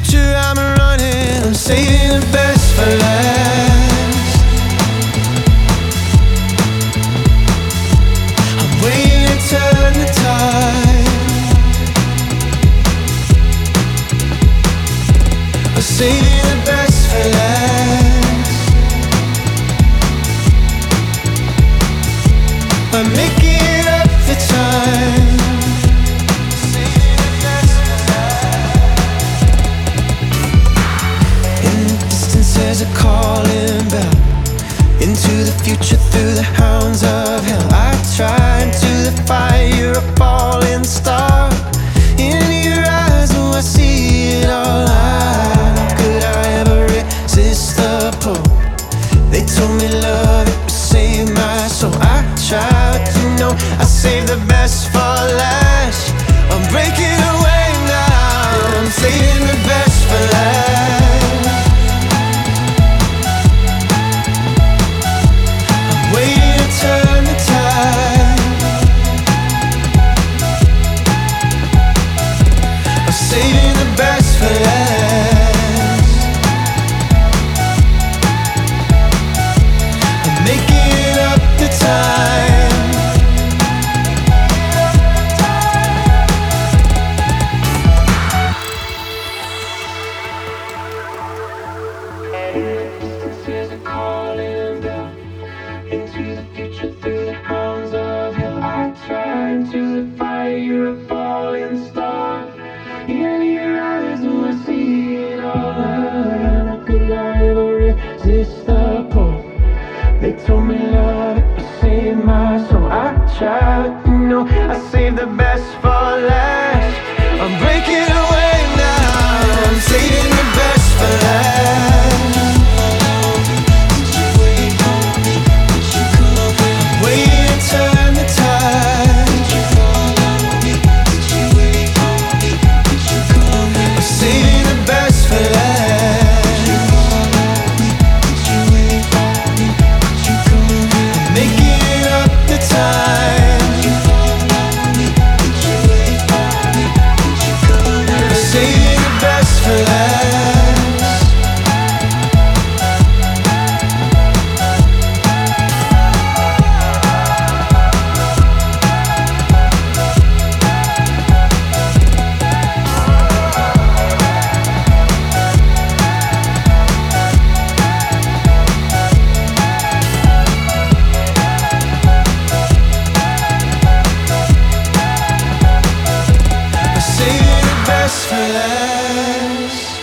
future I'm running, I'm saving the best for last. I'm waiting to turn the tide. I'm saving the best for last. I'm making up for time. There's a calling bell into the future through the hounds of hell. I try into the fire, a falling star. In your eyes, oh, I see it all. How could I ever resist the pull? They told me love, it would save my soul. I tried to know, I saved the best for last. I'm breaking away now, I'm saving the best for last. Turn the tide. I'm saving the best for last. I'm making up the time. There's a calling bell into the future through the hounds of hell. I try into the fire, a falling star. In your eyes, oh, I see it all. How could I ever resist the pull? They told me love, it would save my soul. I tried to know, I saved the best for last. I'm breaking away now, I'm saving the best for last. Turn the tide. I'm saving the best for last. I'm making up the time. I'm saving the best for last. Best for last.